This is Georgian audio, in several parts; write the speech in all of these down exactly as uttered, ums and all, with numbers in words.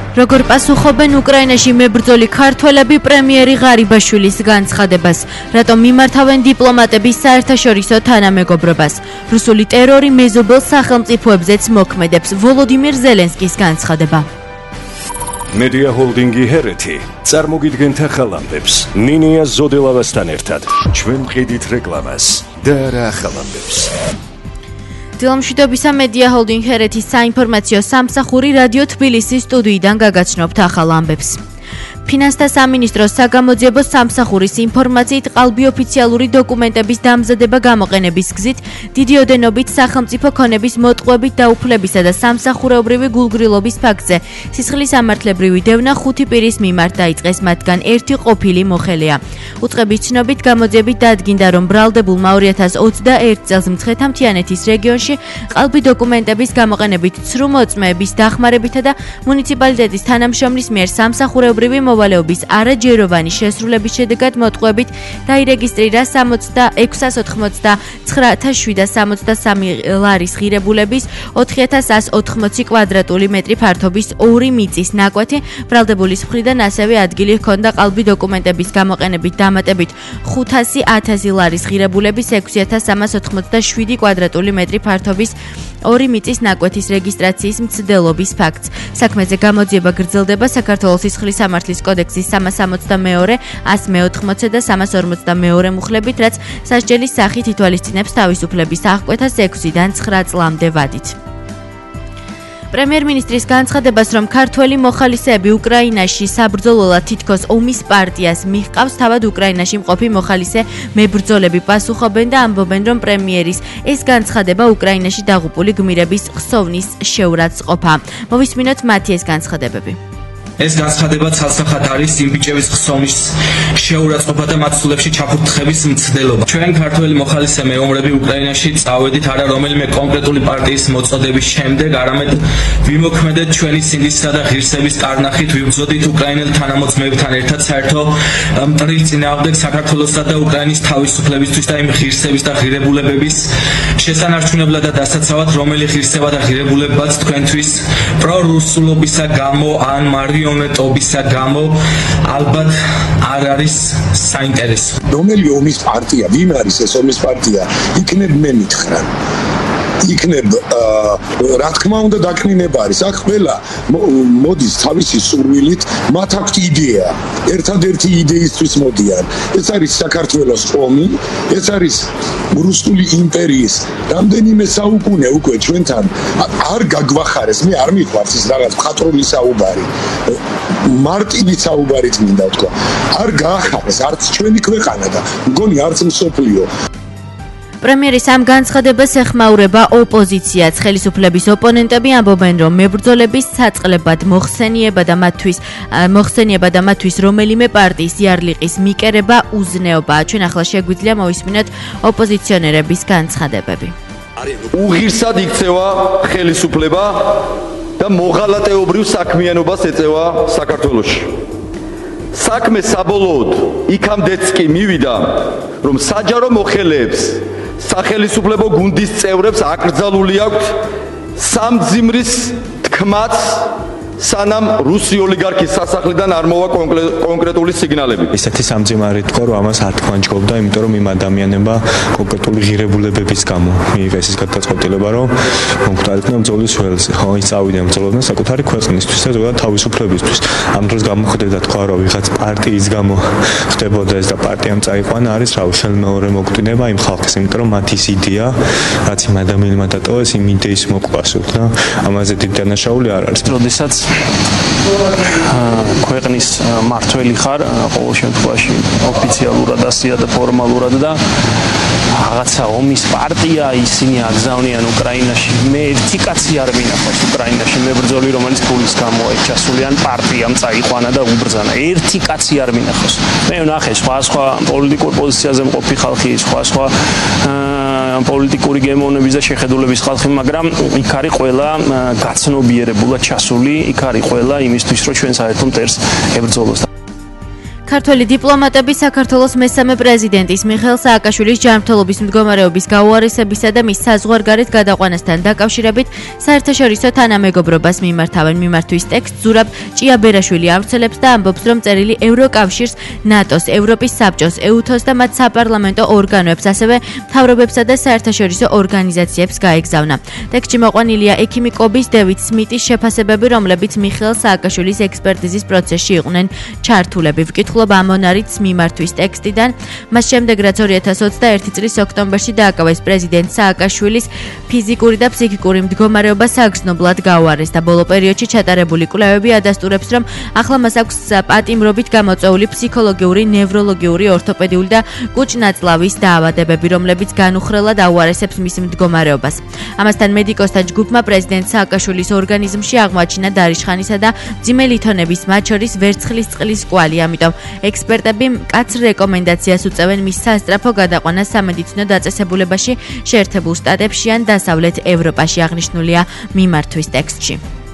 როგორ პასუხობენ უკრაინაში მებრძოლი ქართველები პრემიერი ღარიბაშვილის განცხადებას, რატომ მიმართავენ დიპლომატების საერთაშორისო თანამეგობრობას. რუსული ტერორი მეზობელ სახელმწიფოებზეც მოქმედებს. ვოლოდიმირ ზელენსკის განცხადება. მედია ჰოლდინგი ჰერეთი წარმოგიდგენთ ახალ ამბებს ნინია ზოდელავასთან ერთად. ჩვენ ვყიდით რეკლამას და რა ახალ ამბებს. დილამშვიდობისა მედია ჰოლდინგ ჰერეთის საინფორმაციო სამსახური რადიო თბილისის სტუდიიდან გაგაცნობთ ახალ ამბებს. ფინანსთა სამინისტროს საგამოძიებო სამსახურის ინფორმაციით ყალბი ოფიციალური დოკუმენტების დამზადება გამოყენების გზით დიდი ოდენობით სახელმწიფო ქონების მოტყუებით დაუფლებისა და სამსახურეობრივი გულგრილობის ფაქტზე სისხლის სამართლებრივი დევნა ხუთი პირის მიმართ დაიწყეს, მათგან ერთი ყოფილი მოხელეა. უწყების ცნობით გამოძიებით დადგინდა, რომ ბრალდებულმა ორი ათას ოცდაერთ წელს მცხეთა-მთიანეთის რეგიონში ყალბი დოკუმენტების გამოყენებით ცრუ მოწმეების დახმარებითა და მუნიციპალიტეტის თანამშრომლის მიერ სამსახურეობრივი მოვალეობის არაჯეროვანი შესრულების შედეგად მოტყუებით დაირეგისტრირა ექვსას ოცდათხმოცდაცხრა ათას შვიდსათ სამოცდასამი ლარის ღირებულების ოთხი ათას ასს ოთხმოცი კვადრატული მეტრი ფართობის ორი მიწის ნაკვეთი. ბრალდებულის მხრიდან ასევე ადგილი ჰქონდა ყალბი დოკუმენტების გამოყენებით დამატებით ხუთასი ათასი ლარის ღირებულების ექვსი ათას სამას ოთხმოცდაშვიდი კვადრატული მეტრი ფართობის ორი მიწის ნაკვეთის რეგისტრაციის მცდელობის ფაქტს. საქმეზე გამოძიება გრძელდება საქართველოს სისხლის სამართლის კოდექსის სამას სამოცდამეორე, ასს მეოთხმოცე და სამას ორმოცდამეორე მუხლებით, რაც სასჯელის სახით ითვალისწინებს თავისუფლების აღკვეთას ექვსიდან ცხრა წლამდე ვადით. პრემიერ-მინისტრის განცხადებას, რომ ქართველი მოხალისეები უკრაინაში საბრძოლველად თითქოს ომის პარტიას მიჰყავს, თავად უკრაინაში მყოფი მოხალისე მებრძოლები პასუხობენ და ამბობენ, რომ პრემიერის ეს განცხადება უკრაინაში დაღუპული გმირების ხსოვნის შეურაცხყოფა. მოვისმინოთ მათი ეს განცხადებები. ეს განცხადება ცალსახად არის იმ ბიჭების ხსოვნის შეურაცხყოფა და მათ სულებში ჩაფურთხების მცდელობა. ჩვენ ქართველი მოხალისე მეომრები უკრაინაში წავედით არა რომელიმე კონკრეტული პარტიის მოწოდების შემდეგ, არამედ ვიმოქმედეთ ჩვენი სინდისისა და ღირსების კარნახით, ვიბრძოდით უკრაინელ თანამოწმეებთან ერთად საერთო მტრილ წინააღმდეგ საქართველოსა და უკრაინის თავისუფლებისთვის და იმ ღირსების და ღირებულებების შესანარჩუნებლად და დასაცავად, რომელი ღირსება და ღირებულებაც თქვენთვის პრორუსულობისა გამო ან მარიო ტობისა გამო ალბათ არ არის საინტერესო. რომელი ომის პარტია, ვინ არის ეს ომის პარტია? იქნებ მე მითხრა. იქნებ რა თქმა უნდა დაკნინება არის. აქ ყველა მოდის თავისი სურვილით, მათ აქვთ იდეა. ერთადერთი იდეისთვის მოდიან. ეს არის საქართველოს ომი, ეს არის რუსული იმპერიის რამდენიმე საუკუნე უკვე ჩვენთან არ გაგვახარეს. მე არ მიყვარს ის რაღაც მხატვრული საუბარი. მარტივი საუბარით მინდა თქვა. არ გაახარეს არც ჩვენი ქვეყანა და მგონი არც მსოფლიო. პრემიერის ამ განცხადებას ეხმაურება ოპოზიციაც. ხელისუფლების ოპონენტები ამბობენ, რომ მებრძოლების საწყლებად მოხსენიება და მათთვის მოხსენიება და მათთვის რომელიმე პარტიის იარლიყის მიკერება უზნეობაა. ჩვენ ახლა შეგვიძლია მოვისმინოთ ოპოზიციონერების განცხადებები. უღირსად იქცევა ხელისუფლება და მოღალატეობრივ საქმიანობას ეწევა საქართველოში. საქმე საბოლოოდ იქამდეც კი მივიდა, რომ საჯარო მოხელეებს სახელისუფლებო გუნდის წევრებს აკრძალული აქვთ სამძიმრის თქმაც, სანამ რუსი ოლიგარქის სასახლიდან არ მოვა კონკრეტული სიგნალები. ისეთი სამძიმარი თქო, რომ ამას არ თქვანჯგობდა, იმიტომ რომ იმ ადამიანებმა კონკრეტული ღირებულებების გამო მიიღეს ის გადაწყვეტილება, რომ მომხდარიყვნენ ბრძოლის ველზე. ხო, ის წავიდნენ ბრძოლობდნენ საკუთარი ქვეყნისთვის და ზოგადად თავისუფლებისთვის. ამ დროს გამოხდება თქვა, რომ ვიღაც პარტიის გამო ხდებოდა ეს და პარტიამ წაიყვანა, არის რა უშელმეორე მოგვტინება იმ ხალხის, იმიტომ რომ მათ ის იდეა, რაც იმ ადამიანმა დატოვეს, იმ იდეის მოპყასოთ და ამაზე დიდი დანაშაული არ არის. როდესაც ქვეყნის მართველი ხარ, ყოველ შემთხვევაში ოფიციალურად ასია და ფორმალურად და რაღაცა ომის პარტია ისინი აგზავნიან უკრაინაში. მე ერთი კაცი არ მინახავს უკრაინაში მებრძოლი, რომელიც ფულის გამო ეჩასულიან პარტიამ წაიყვანა და უბრძანა. ერთი კაცი არ მინახავს. მე ვნახე სხვა სხვა პოლიტიკურ პოზიციაზე მყოფი ხალხი, სხვა სხვა პოლიტიკური გემოვნების და შეხედულების ხალხი, მაგრამ იქ არის ყველა გაცნობიერებულად ჩასული, იქ არის ყველა იმისთვის, რომ ჩვენ საერთო მტერს ებრძოლოს. ქართველი დიპლომატები საქართველოს მესამე პრეზიდენტის მიხეილ სააკაშვილის ჯანმრთელობის მდგომარეობის გაუარესებისა და მის საზღვარგარეთ გადაყვანასთან დაკავშირებით საერთაშორისო თანამეგობრობას მიმართავენ. მიმართვის ტექსტს ზურაბ ჭიაბერაშვილი ავრცელებს და ამბობს, რომ წერილი ევროკავშირს, ნატოს, ევროპის საბჭოს, ეუთოს და მათ საპარლამენტო ორგანოებს, ასევე მთავრობებსა და საერთაშორისო ორგანიზაციებს გაეგზავნა. ტექსტში მოყვანილია ექიმი კობის დევიდ სმიტის შეფასებები, რომლებიც მიხეილ სააკაშვილის ექსპერტიზის პროცესში იყვნენ ჩართულები. ვკითხულობ ამონარიც მიმართვის ტექსტიდან. მას შემდეგ, რაც ორი ათას ოცდაერთი წლის ოქტომბერში დააკავეს პრეზიდენტ სააკაშვილის ფიზიკური და ფსიქიკური მდგომარეობა საგრძნობლად გაუარესდა. ბოლო პერიოდში ჩატარებული კვლევები ადასტურებს, რომ ახლა მას აქვს პატიმრობით გამოწვეული ფსიქოლოგიური, ნევროლოგიური, ორთოპედიული და კუჭ-ნაწლავის დაავადებები, რომლებიც განუხრელად აუარესებს მის მდგომარეობას. ამასთან მედიკოსთა ჯგუფმა პრეზიდენტ სააკაშვილის ორგანიზმში აღმოაჩინა დარიშხანისა და მძიმე ლითონების, მათ შორის ვერცხლის წყლის კვალი. ამიტომ ექსპერტები მკაცრ რეკომენდაციას უწევენ მის სასწრაფო გადაყვანას სამედიცინო დაწესებულებაში შეერთებულ შტატებში ან დასავლეთ ევროპაში, აღნიშნულია მიმართვის ტექსტში.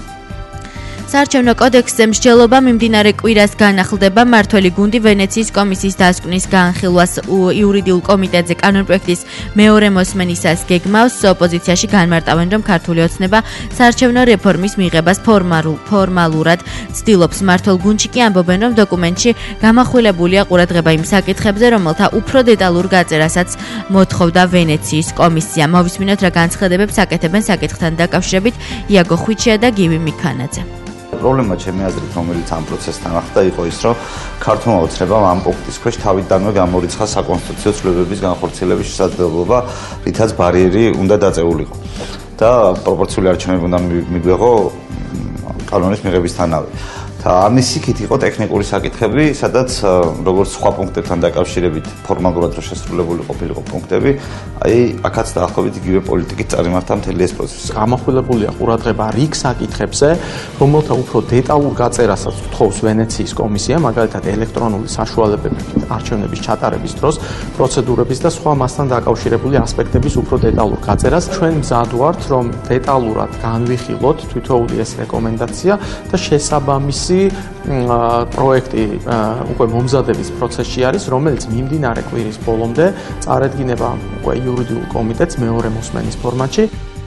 საარჩევნო კოდექსზე მსჯელობა მიმდინარე კვირას განახლდება. მმართველი გუნდი ვენეციის კომისიის დასკვნის განხილვას იურიდიულ კომიტეტზე კანონპროექტის მეორე მოსმენისას გეგმავს. ოპოზიციაში განმარტავენ, რომ ქართული ოცნება საარჩევნო რეფორმის მიღებას ფორმალურად ცდილობს. მმართველ გუნდში კი ამბობენ, რომ დოკუმენტში გამახვილებულია ყურადღება იმ საკითხებზე, რომელთა უფრო დეტალურ გაწერასაც მოთხოვდა ვენეციის კომისია. მოვისმინოთ, რა განცხადებებს აკეთებენ საკითხთან დაკავშირებით იაგო ხვიჩია და გივი მიქანაძე. პრობლემა ჩემი აზრით, რომელიც ამ პროცესთან ახდა, იყო ის, რომ ქართულმა ოცნებამ ამ პუნქტის ქვეშ თავიდანვე გამორიცხა საკონსტიტუციო ცვლილებების განხორციელების შესაძლებლობა, რითაც ბარიერი უნდა დაწეულიყო და პროპორციული არჩევნები უნდა მიგვეღო კანონის მიღებისთანავე. და ამის იქით იყო ტექნიკური საკითხები, სადაც როგორც სხვა პუნქტებთან დაკავშირებით ფორმალურად რო შესრულებული ყოფილიყო პუნქტები, აი აქაც დაახლოებით იგივე პოლიტიკით წარიმართა მთელი ეს პროცესი. გამახვილებულია ყურადღება რიგ საკითხებზე, რომელთა უფრო დეტალურ გაწერასაც თხოვს ვენეციის კომისია, მაგალითად ელექტრონული საშუალებებით არჩევნების ჩატარების დროს, პროცედურების და სხვა მასთან დაკავშირებული ასპექტების უფრო დეტალურ გაწერას. ჩვენ მზად ვართ, რომ დეტალურად განვიხილოთ თითოეული ეს რეკომენდაცია და შესაბამისი პროექტი უკვე მომზადების პროცესში არის, რომელიც მიმდინარე კვირის ბოლომდე წარედგინება უკვე იურიდიულ კომიტეტს მეორე მოსმენის ფორმატში.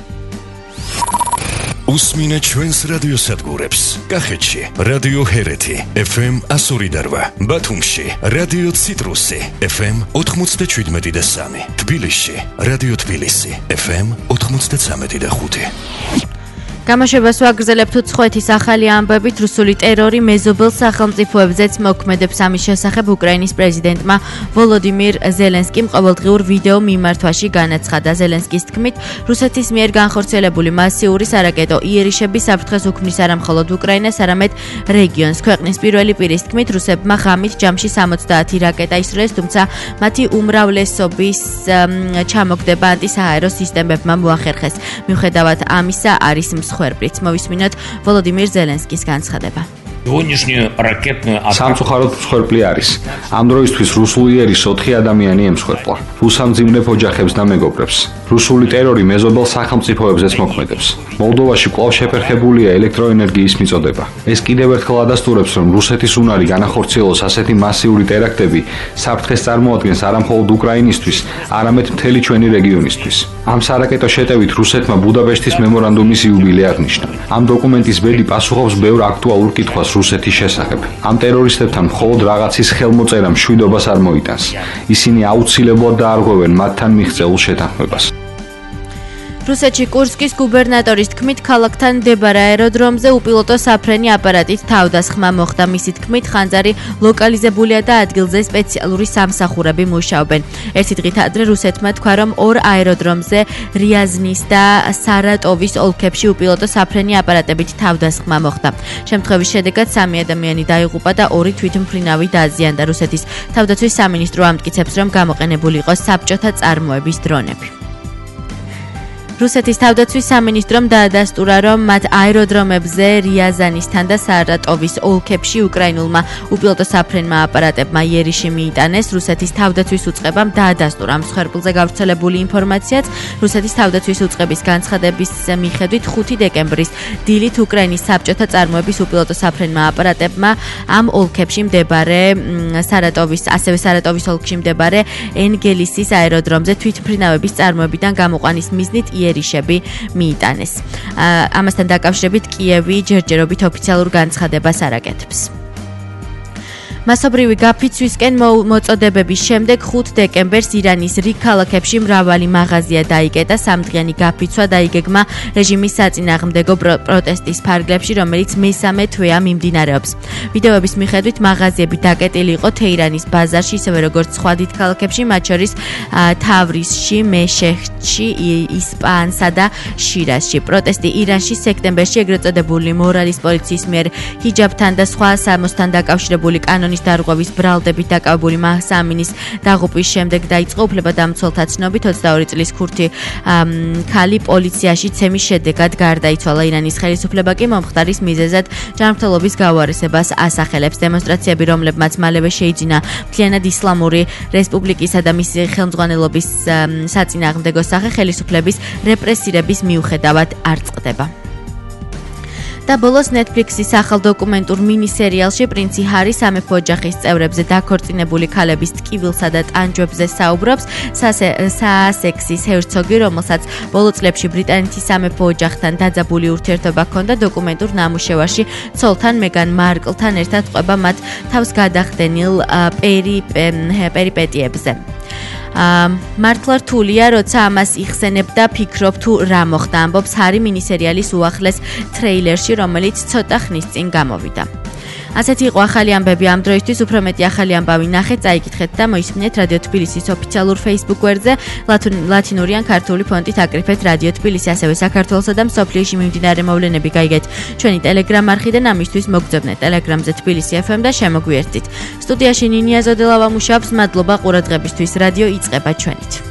უსმინეთ ჩვენს რადიოსადგურებს. კახეთში რადიო ჰერეთი ეფ ემ εκατო ორი და რვა, ბათუმში რადიო ციტრუსი ეფ ემ ოთხმოცდაშვიდმეტი და სამი, თბილისში რადიო თბილისი ეფ ემ ოთხმოცდაცამეტი და ხუთი. გამოშვებას ვაგრძელებთ უცხოეთის ახალი ამბებით. რუსული ტერორი მეზობელ სახელმწიფოებზეც მოქმედებს. ამის შესახებ უკრაინის პრეზიდენტმა ვოლოდიმირ ზელენსკიმ ყოველდღიურ ვიდეო მიმართვაში განაცხადა. ზელენსკის თქმით, რუსეთის მიერ განხორციელებული მასიური სარაკეტო იერიშები საფრთხეს უქმნის არა მხოლოდ უკრაინას, არამედ რეგიონს. ქვეყნის პირველი პირის თქმით, რუსებმა ღამით ჯამში სამოცდაათი რაკეტა ისროლეს, თუმცა მათი უმრავლესობის ჩამოგდება ანტისაერო სისტემებმა მოახერხეს. მიუხედავად ამისა, არის მსხვერპლიც. მოვისმინოთ ვოლოდიმირ ზელენსკის განცხადება. სამწუხაროდ მსხვერპლი არის. ამ დროისთვის რუსული ერის ოთხი ადამიანი ემსხვერპლა. რუსამძიმნებ ოჯახებს და მეგობრებს. რუსული ტერორი მეზობელ სახელმწიფოებზეც მოქმედებს. მოლდოვაში კვლავ შეფერხებულია ელექტროენერგიის მიწოდება. ეს კიდევ ერთხელ ადასტურებს, რომ რუსეთის უნარი განახორციელოს ასეთი მასიური ტერაქტები საფრთხეს წარმოადგენს არა მხოლოდ უკრაინისთვის, არამედ მთელი ჩვენი რეგიონისთვის. ამ სარაკეტო შეტევით რუსეთმა ბუდაპეშტის მემორანდუმის იუბილე აღნიშნა. ამ დოკუმენტის ბედი პასუხობს ბევრ აქტუალურ კითხვას რუსეთის შესახებ. ამ ტერორისტებთან მხოლოდ რაღაცის ხელმოწერა მშვიდობას არ მოიტანს. ისინი აუცილებლად დაარღვევენ მათთან მიღწეულ შეთანხმებას. რუსეთში კურსკის გუბერნატორის თქმით, ქალაქთან მდებარე აეროდრომზე უპილოტო საფრენი აპარატით თავდასხმა მოხდა. მისი თქმით, ხანძარი ლოკალიზებულია და ადგილზე სპეციალური სამსახურები მუშაობენ. ერთი დღით ადრე რუსეთმა თქვა, რომ ორ აეროდრომზე რიაზნის და სარატოვის ოლქებში უპილოტო საფრენი აპარატებით თავდასხმა მოხდა. შემთხვევის შედეგად სამი ადამიანი დაიღუპა და ორი თვითმფრინავი დააზიანდა. რუსეთის თავდაცვის სამინისტრო ამტკიცებს, რომ გამოყენებული იყო საბჭოთა წარმოების დრონები. რუსეთის თავდაცვის სამინისტრომ დაადასტურა, რომ მათ აეროდრომებზე რიაზანისთან და სარატოვის ოლქებში უკრაინულმა უპილოტო საფრენმა აპარატებმა იერიში მიიტანეს. რუსეთის თავდაცვის უწყებამ დაადასტურა ამ მსხვერპლზე გავრცელებული ინფორმაციაც. რუსეთის თავდაცვის უწყების განცხადების მიხედვით ხუთი დეკემბრის დილით უკრაინის საბჭოთა წარმოების უპილოტო საფრენმა აპარატებმა ამ ოლქებში მდებარე სარატოვის, ასევე სარატოვის ოლქში მდებარე ენგელისის აეროდრომზე თვითმფრინავების წარმოებიდან გამოყვანის მიზნით იერიშები მიიტანეს. ამასთან დაკავშირებით კიევი ჯერჯერობით ოფიციალურ განცხადებას არ აკეთებს. მასობრივი გაფიცვისკენ მოწოდებების შემდეგ ხუთი დეკემბერს ირანის რიგ ქალაქებში მრავალი მაღაზია დაიკეტა. სამდღიანი გაფიცვა დაიგეგმა რეჟიმის საწინააღმდეგო პროტესტის ფარგლებში, რომელიც მესამე თვეა მიმდინარეობს. ვიდეოების მიხედვით მაღაზიები დაკეტილი იყო თეირანის ბაზარში, ისევე როგორც სხვა დიდ ქალაქებში, მათ შორის თავრისში, მეშეჰში, ისპაანსა და შირაზში. პროტესტი ირანში სექტემბერში ეგრეთ წოდებული მორალის პოლიციის მიერ ჰიჯაბთან და სხვა სამოსთან დაკავშირებული კანონის დარღვევის ბრალდებით დაკავებული მაჰსა ამინის დაღუპვის შემდეგ დაიწყო. უფლებადამცველთა ცნობით ოცდაორი წლის ქურთი ქალი პოლიციაში ცემის შედეგად გარდაიცვალა. ირანის ხელისუფლება კი მომხდარის მიზეზად ჯანმრთელობის გაუარესებას ასახელებს. დემონსტრაციები, რომლებმაც მალევე შეიძინა მთლიანად ისლამური რესპუბლიკისა და მისი ხელმძღვანელობის საწინააღმდეგო სახე, ხელისუფლების რეპრესირების მიუხედავად არ წყდება. და ბოლოს Netflix-ის ახალ დოკუმენტურ მინი-სერიალში პრინცი ჰარი სამეფო ოჯახის წევრებზე დაქორწინებული ქალების ტკივილსა და ტანჯვებზე საუბრობს. საასექსის ჰერცოგი, რომელსაც ბოლო წლებში ბრიტანეთის სამეფო ოჯახთან დაძაბული ურთიერთობა ჰქონდა, დოკუმენტურ ნამუშევარში ცოლთან მეგან მარკლთან ერთად ყვება მათ თავს გადახდენილ პერიპეტიებზე. მართლა რთულია, როცა ამას იხსენებ და ფიქრობ თუ რა მოხდა, ამბობს ჰარი მინი-სერიალის უახლეს ტრეილერში, რომელიც ცოტა ხნის წინ გამოვიდა. ასეთი იყო ახალი ამბები ამ დროისთვის. უფრო მეტი ახალი ამბავი ნახეთ, წაიკითხეთ და მოისმინეთ რადიო თბილისის ოფიციალურ Facebook გვერდზე. ლათინური ან ქართული ფონტით აკრიფეთ რადიო თბილისი, ასევე საქართველოსა და მსოფლიოში მიმდინარე მოვლენები გაიგეთ ჩვენი Telegram არხიდან. ამისთვის მოგძებნეთ Telegram-ზე თბილისი ეფ ემ და შემოგვიერთდით. სტუდიაში ნინია ზოდელავა მუშაობს. მადლობა ყურადღებისთვის. რადიო იწყება ჩვენით.